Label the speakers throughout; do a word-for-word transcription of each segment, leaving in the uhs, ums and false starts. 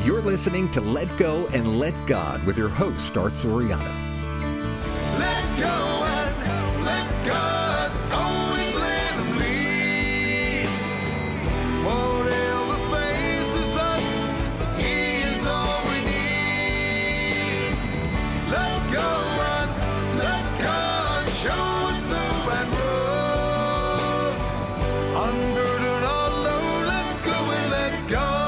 Speaker 1: You're listening to Let Go and Let God with your host, Art Soriano.
Speaker 2: Let go and let God, always let Him lead. Whatever faces us, He is all we need. Let go and let God show us the right road. Unburden our load, let go and let God.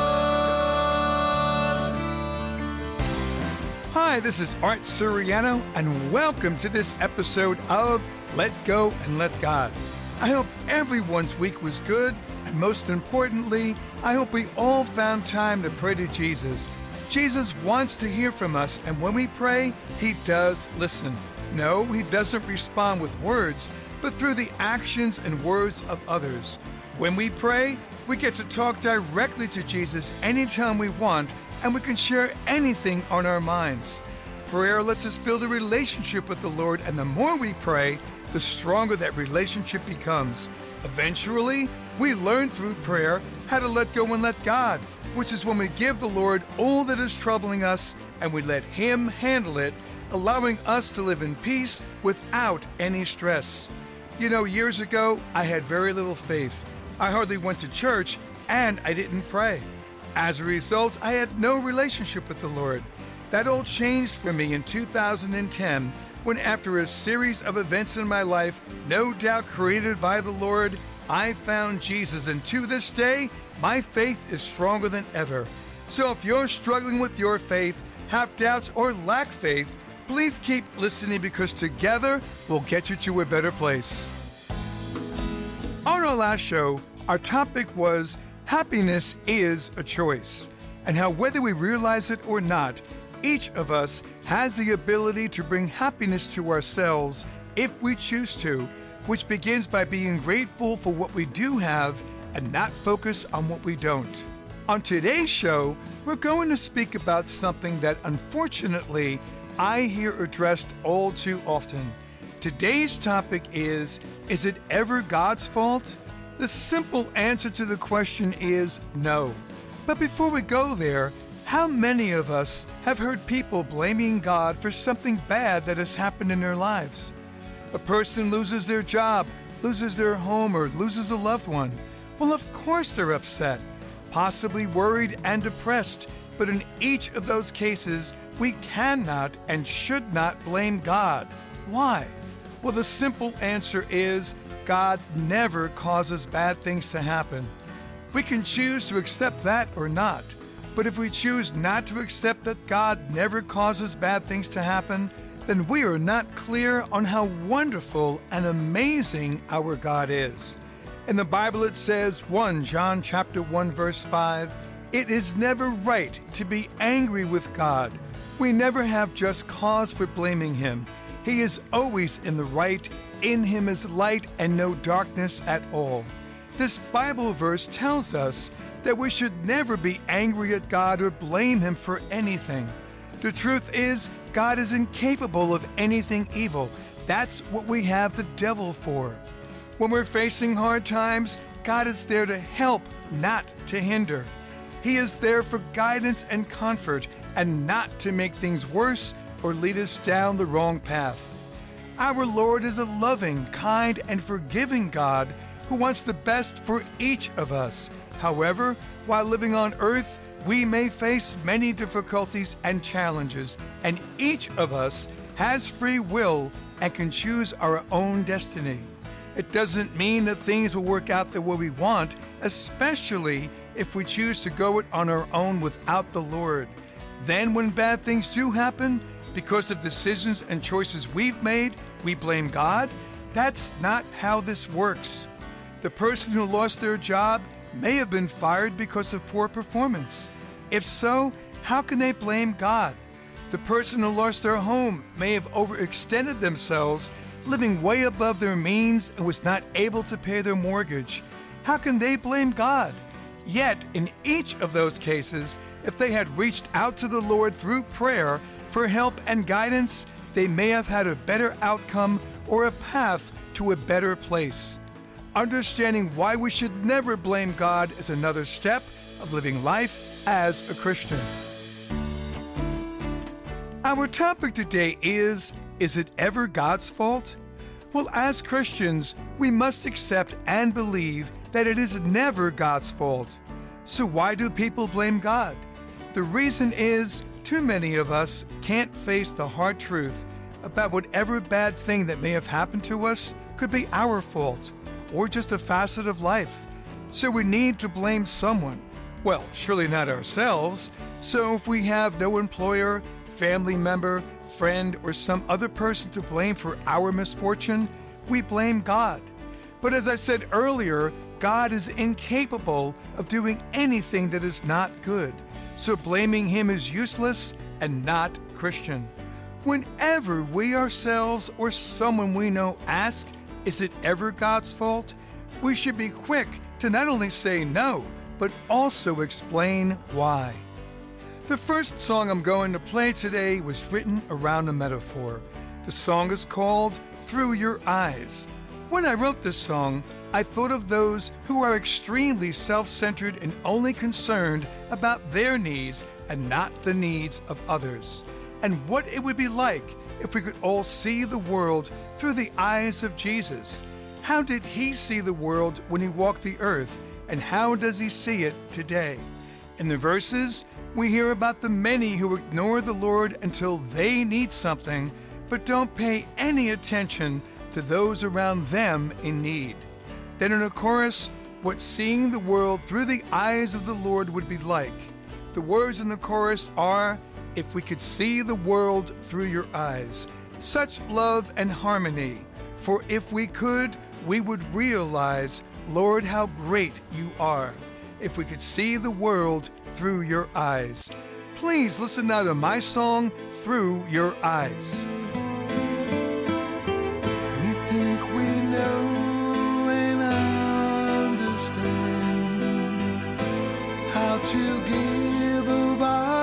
Speaker 2: Hi, this is Art Soriano, and welcome to this episode of Let Go and Let God. I hope everyone's week was good, and most importantly, I hope we all found time to pray to Jesus. Jesus wants to hear from us, and when we pray, He does listen. No, He doesn't respond with words, but through the actions and words of others. When we pray, we get to talk directly to Jesus anytime we want, and we can share anything on our minds. Prayer lets us build a relationship with the Lord, and the more we pray, the stronger that relationship becomes. Eventually, we learn through prayer how to let go and let God, which is when we give the Lord all that is troubling us, and we let Him handle it, allowing us to live in peace without any stress. You know, years ago, I had very little faith. I hardly went to church, and I didn't pray. As a result, I had no relationship with the Lord. That all changed for me in two thousand ten, when after a series of events in my life, no doubt created by the Lord, I found Jesus, and to this day, my faith is stronger than ever. So if you're struggling with your faith, have doubts, or lack faith, please keep listening, because together we'll get you to a better place. On our last show, our topic was happiness is a choice, and how whether we realize it or not, each of us has the ability to bring happiness to ourselves if we choose to, which begins by being grateful for what we do have and not focus on what we don't. On today's show, we're going to speak about something that unfortunately I hear addressed all too often. Today's topic is, is it ever God's fault? The simple answer to the question is no. But before we go there, how many of us have heard people blaming God for something bad that has happened in their lives? A person loses their job, loses their home, or loses a loved one. Well, of course they're upset, possibly worried and depressed. But in each of those cases, we cannot and should not blame God. Why? Well, the simple answer is God never causes bad things to happen. We can choose to accept that or not. But if we choose not to accept that God never causes bad things to happen, then we are not clear on how wonderful and amazing our God is. In the Bible it says, First John chapter one verse five, it is never right to be angry with God. We never have just cause for blaming Him. He is always in the right. In Him is light and no darkness at all. This Bible verse tells us that we should never be angry at God or blame Him for anything. The truth is, God is incapable of anything evil. That's what we have the devil for. When we're facing hard times, God is there to help, not to hinder. He is there for guidance and comfort, and not to make things worse or lead us down the wrong path. Our Lord is a loving, kind, and forgiving God who wants the best for each of us. However, while living on earth, we may face many difficulties and challenges, and each of us has free will and can choose our own destiny. It doesn't mean that things will work out the way we want, especially if we choose to go it on our own without the Lord. Then when bad things do happen, because of decisions and choices we've made, we blame God? That's not how this works. The person who lost their job may have been fired because of poor performance. If so, how can they blame God? The person who lost their home may have overextended themselves, living way above their means, and was not able to pay their mortgage. How can they blame God? Yet, in each of those cases, if they had reached out to the Lord through prayer for help and guidance, they may have had a better outcome or a path to a better place. Understanding why we should never blame God is another step of living life as a Christian. Our topic today is, is it ever God's fault? Well, as Christians, we must accept and believe that it is never God's fault. So why do people blame God? The reason is, too many of us can't face the hard truth about whatever bad thing that may have happened to us could be our fault, or just a facet of life. So we need to blame someone. Well, surely not ourselves. So if we have no employer, family member, friend, or some other person to blame for our misfortune, we blame God. But as I said earlier, God is incapable of doing anything that is not good. So blaming Him is useless and not Christian. Whenever we ourselves or someone we know ask, is it ever God's fault? We should be quick to not only say no, but also explain why. The first song I'm going to play today was written around a metaphor. The song is called Through Your Eyes. When I wrote this song, I thought of those who are extremely self-centered and only concerned about their needs and not the needs of others, and what it would be like if we could all see the world through the eyes of Jesus. How did He see the world when He walked the earth, and how does He see it today? In the verses, we hear about the many who ignore the Lord until they need something, but don't pay any attention to those around them in need. Then in a chorus, what seeing the world through the eyes of the Lord would be like. The words in the chorus are, if we could see the world through your eyes. Such love and harmony. For if we could, we would realize, Lord, how great you are. If we could see the world through your eyes. Please listen now to my song, Through Your Eyes.
Speaker 3: We think we know and understand how to give of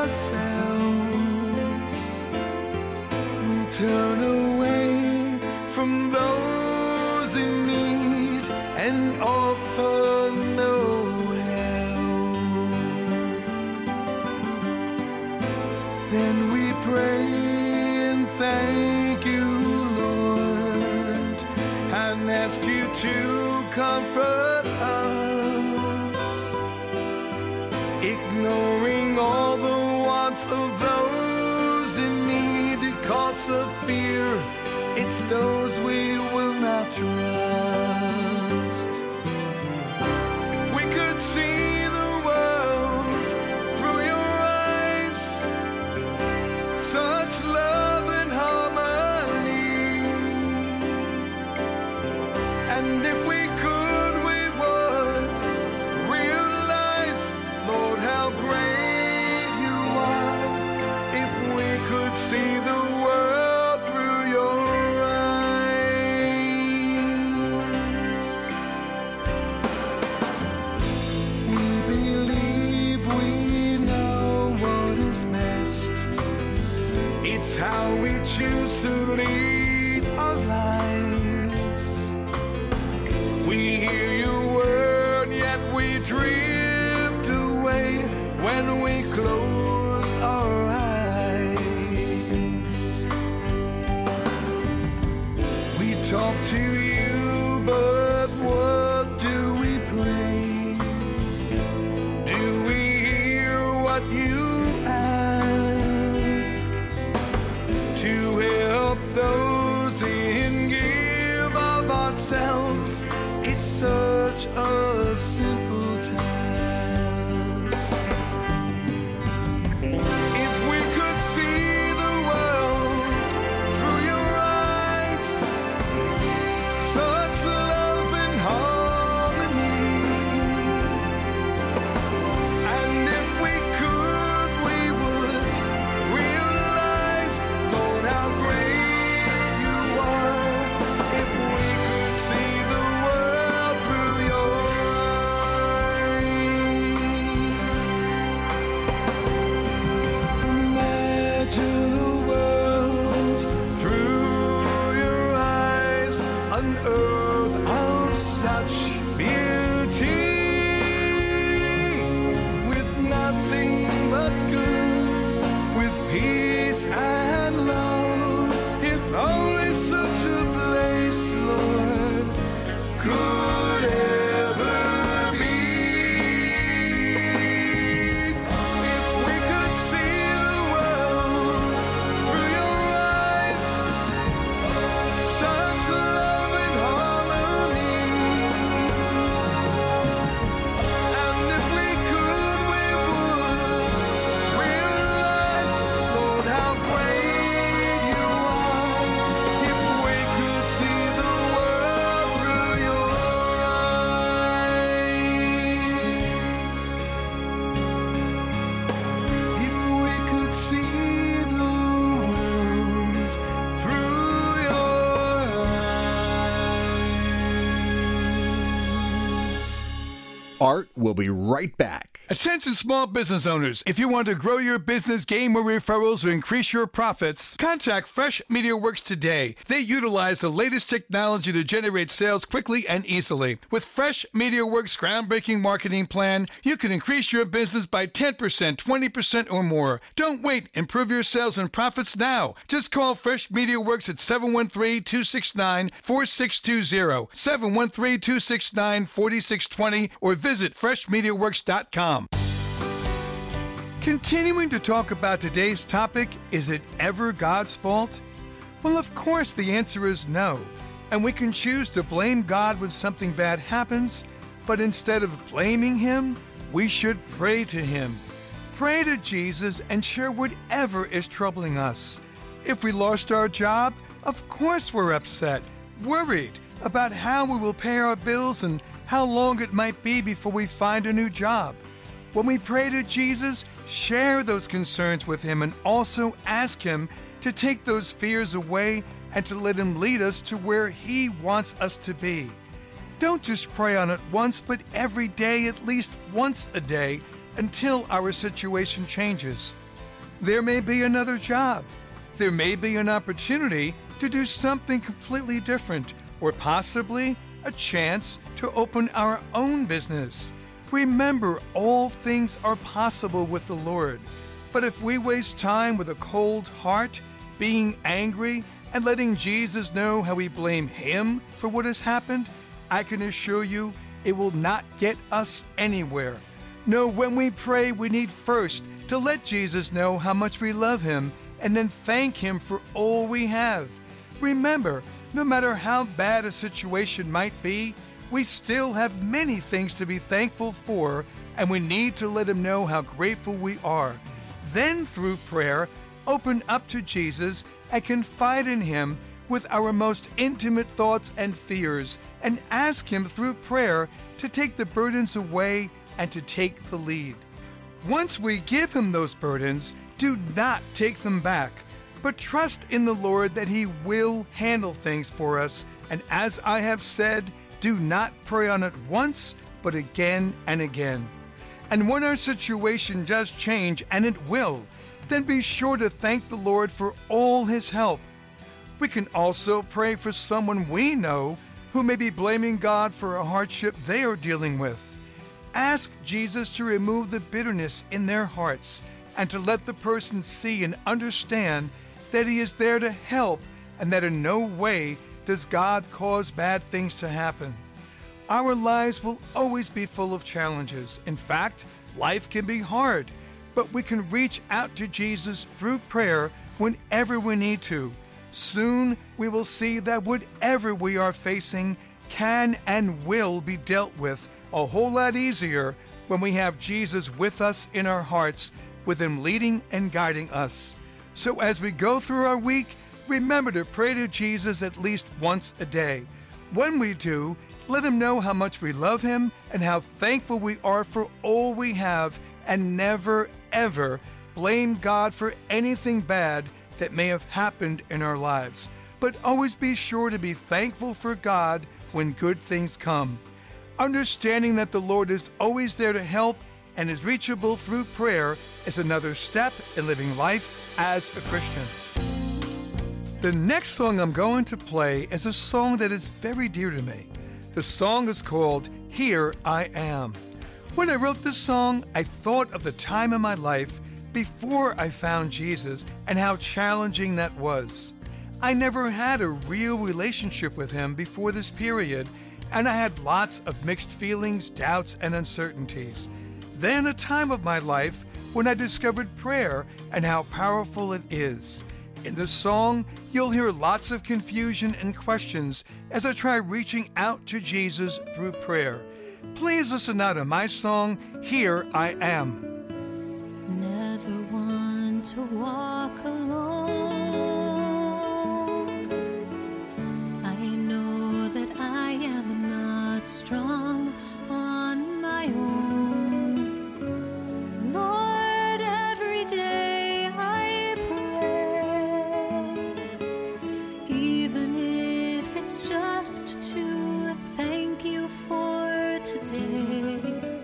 Speaker 3: ourselves. We turn away from those in need and offer no Then we pray and thank you, Lord, and ask you to comfort us, ignoring all the wants of those in need because of fear. It's those we will not trust. If we could see such love and harmony, and if we could, we would realize, Lord, how great you are. If we could see the world through your eyes, we believe we know what is best. It's how we choose to lead our lives. We hear your word, yet we drift away when we close our eyes. We talk to you, but what do we pray? Do we hear what you to help those in give of ourselves? It's such a simple task. If we could see the world through your eyes, such love and harmony, and if we could, we would realize, Lord, how great you are. If we could see the world through your eyes. Imagine a world through your eyes, an earth of such beauty, with nothing but good, with peace and
Speaker 1: Art will be right back.
Speaker 2: Attention small business owners. If you want to grow your business, gain more referrals, or increase your profits, contact Fresh Media Works today. They utilize the latest technology to generate sales quickly and easily. With Fresh Media Works' groundbreaking marketing plan, you can increase your business by ten percent, twenty percent, or more. Don't wait. Improve your sales and profits now. Just call Fresh Media Works at seven one three, two six nine, four six two zero, seven one three, two six nine, four six two zero, or visit fresh media works dot com. Continuing to talk about today's topic, is it ever God's fault? Well, of course, the answer is no. And we can choose to blame God when something bad happens, but instead of blaming Him, we should pray to Him. Pray to Jesus and share whatever is troubling us. If we lost our job, of course we're upset, worried about how we will pay our bills and how long it might be before we find a new job. When we pray to Jesus, share those concerns with Him and also ask Him to take those fears away and to let Him lead us to where He wants us to be. Don't just pray on it once, but every day, at least once a day, until our situation changes. There may be another job. There may be an opportunity to do something completely different, or possibly a chance to open our own business. Remember, all things are possible with the Lord. But if we waste time with a cold heart, being angry, and letting Jesus know how we blame Him for what has happened, I can assure you it will not get us anywhere. No, when we pray, we need first to let Jesus know how much we love Him and then thank Him for all we have. Remember, no matter how bad a situation might be, we still have many things to be thankful for, and we need to let Him know how grateful we are. Then, through prayer, open up to Jesus and confide in Him with our most intimate thoughts and fears, and ask Him through prayer to take the burdens away and to take the lead. Once we give Him those burdens, do not take them back, but trust in the Lord that He will handle things for us. And as I have said, do not pray on it once, but again and again. And when our situation does change, and it will, then be sure to thank the Lord for all His help. We can also pray for someone we know who may be blaming God for a hardship they are dealing with. Ask Jesus to remove the bitterness in their hearts and to let the person see and understand that He is there to help and that in no way does God cause bad things to happen. Our lives will always be full of challenges. In fact, life can be hard, but we can reach out to Jesus through prayer whenever we need to. Soon we will see that whatever we are facing can and will be dealt with a whole lot easier when we have Jesus with us in our hearts, with Him leading and guiding us. So as we go through our week, remember to pray to Jesus at least once a day. When we do, let Him know how much we love Him and how thankful we are for all we have, and never, ever blame God for anything bad that may have happened in our lives. But always be sure to be thankful for God when good things come. Understanding that the Lord is always there to help and is reachable through prayer is another step in living life as a Christian. The next song I'm going to play is a song that is very dear to me. The song is called Here I Am. When I wrote this song, I thought of the time in my life before I found Jesus and how challenging that was. I never had a real relationship with Him before this period, and I had lots of mixed feelings, doubts, and uncertainties. Then a time of my life when I discovered prayer and how powerful it is. In this song, you'll hear lots of confusion and questions as I try reaching out to Jesus through prayer. Please listen now to my song, Here I Am.
Speaker 4: Never want to walk alone. I know that I am not strong on my own. Lord, every day I pray, even if it's just to thank You for today.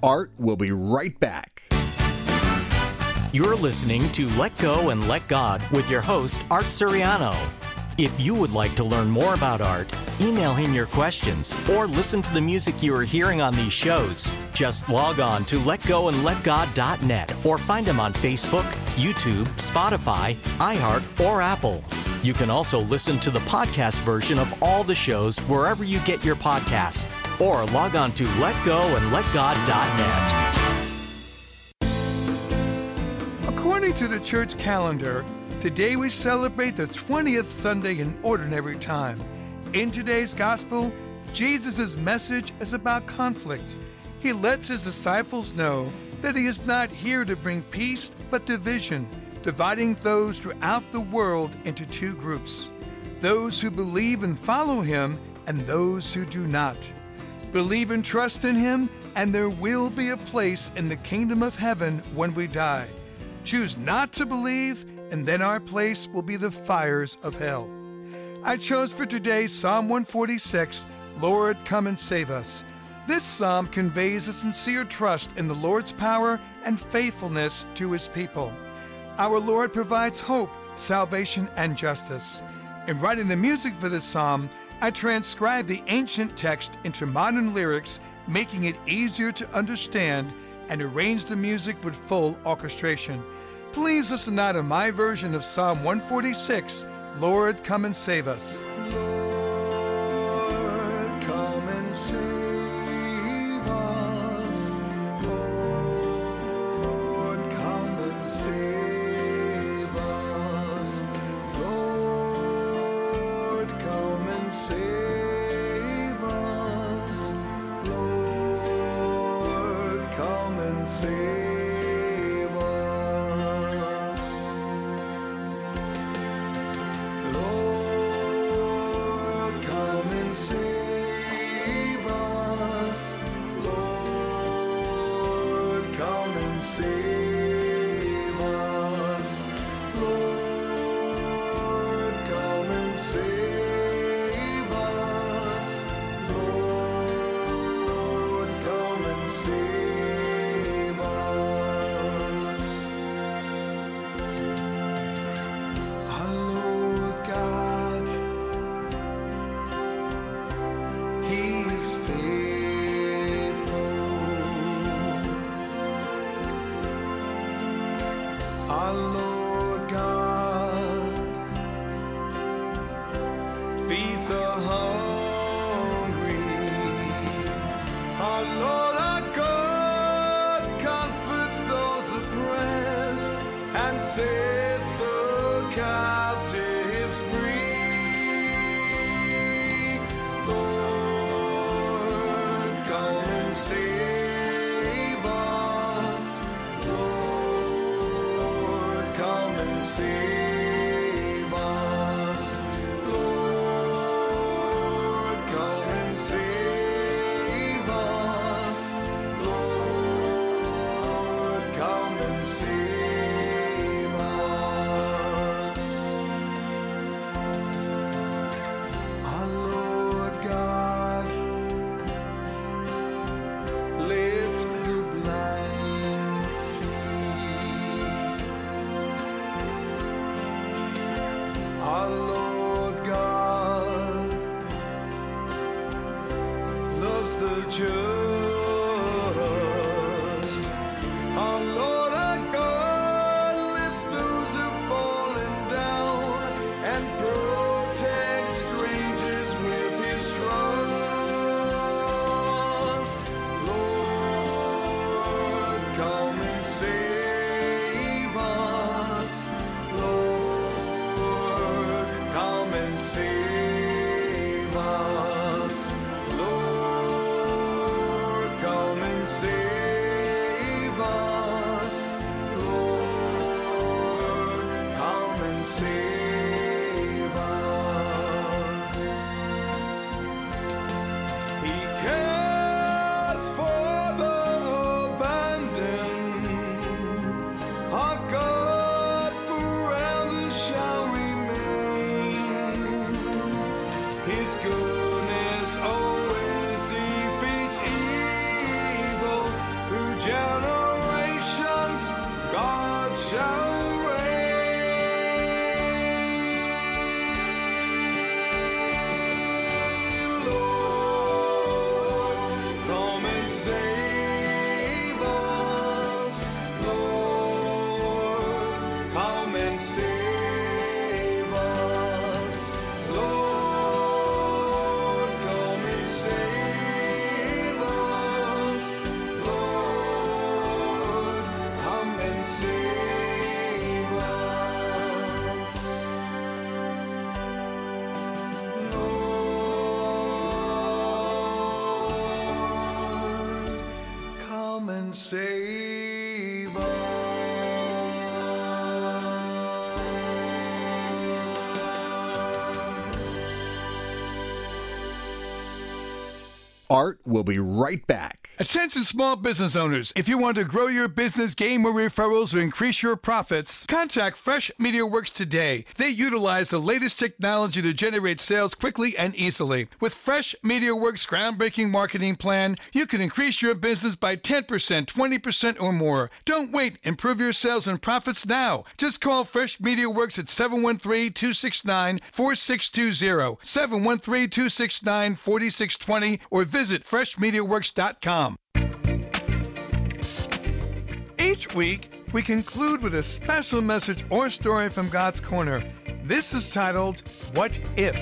Speaker 1: Art will be right back.
Speaker 5: You're listening to Let Go and Let God with your host, Art Suriano. If you would like to learn more about Art, email him your questions, or listen to the music you are hearing on these shows, just log on to let go and let god dot net or find him on Facebook, YouTube, Spotify, iHeart, or Apple. You can also listen to the podcast version of all the shows wherever you get your podcasts, or log on to let go and let god dot net.
Speaker 2: According to the church calendar, today we celebrate the twentieth Sunday in Ordinary Time. In today's gospel, Jesus' message is about conflict. He lets his disciples know that he is not here to bring peace but division, dividing those throughout the world into two groups: those who believe and follow him and those who do not. Believe and trust in him, and there will be a place in the kingdom of heaven when we die. Choose not to believe, and then our place will be the fires of hell. I chose for today Psalm one forty-six, Lord, Come and Save Us. This psalm conveys a sincere trust in the Lord's power and faithfulness to his people. Our Lord provides hope, salvation, and justice. In writing the music for this psalm, I transcribed the ancient text into modern lyrics, making it easier to understand, and arranged the music with full orchestration. Please listen now to my version of Psalm one forty-six, Lord, Come and Save Us.
Speaker 3: Lord, come and save us. Lord, come and save us. Lord, come and save us. Lord, come and save us. Save us, Lord, come and save us, Lord, come and save us, Lord, come and save us. Our Lord God, He is faithful. Our Lord God feeds the hungry. Our Lord our God comforts those oppressed and sets the captives free. Lord, come and save us. Lord, come and save us. Lord, come and save us. Lord, come and save us. Our Lord God, let the blind see. Our Lord God loves the just. Our Lord our God lifts those who've fallen down and protects strangers with his trust. Lord, come and save us. Lord, come and save us. Lord, come and save us. Lord, come and save us. He cares for the abandoned. Our God forever shall remain. His goodness always defeats evil through save us.
Speaker 1: Art will be right back.
Speaker 2: Attention small business owners. If you want to grow your business, gain more referrals, or increase your profits, contact Fresh Media Works today. They utilize the latest technology to generate sales quickly and easily. With Fresh Media Works' groundbreaking marketing plan, you can increase your business by ten percent, twenty percent, or more. Don't wait. Improve your sales and profits now. Just call Fresh Media Works at seven one three, two six nine, four six two zero, seven one three, two six nine, four six two zero, or visit fresh media works dot com. Each week, we conclude with a special message or story from God's Corner. This is titled, What If?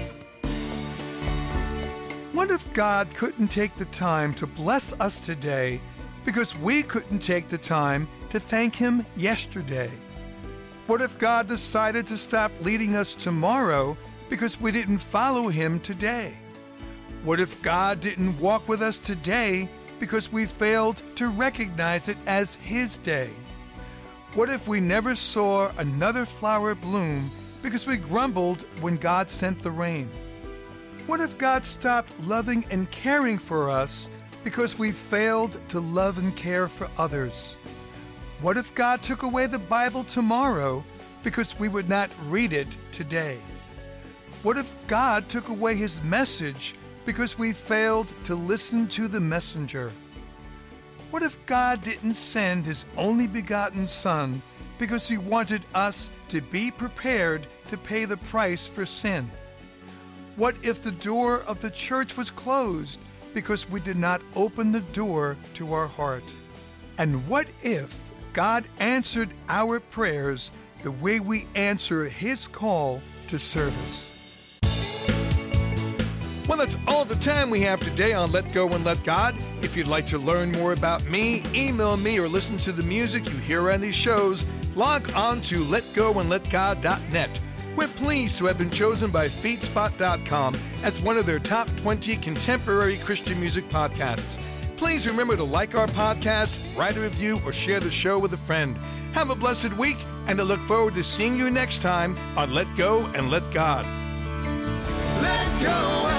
Speaker 2: What if God couldn't take the time to bless us today because we couldn't take the time to thank Him yesterday? What if God decided to stop leading us tomorrow because we didn't follow Him today? What if God didn't walk with us today because we failed to recognize it as His day? What if we never saw another flower bloom because we grumbled when God sent the rain? What if God stopped loving and caring for us because we failed to love and care for others? What if God took away the Bible tomorrow because we would not read it today? What if God took away His message because we failed to listen to the messenger? What if God didn't send His only begotten Son because He wanted us to be prepared to pay the price for sin? What if the door of the church was closed because we did not open the door to our heart? And what if God answered our prayers the way we answer His call to service? Well, that's all the time we have today on Let Go and Let God. If you'd like to learn more about me, email me, or listen to the music you hear on these shows, log on to let go and let god dot net. We're pleased to have been chosen by feedspot dot com as one of their top twenty contemporary Christian music podcasts. Please remember to like our podcast, write a review, or share the show with a friend. Have a blessed week, and I look forward to seeing you next time on Let Go and Let God.
Speaker 3: Let go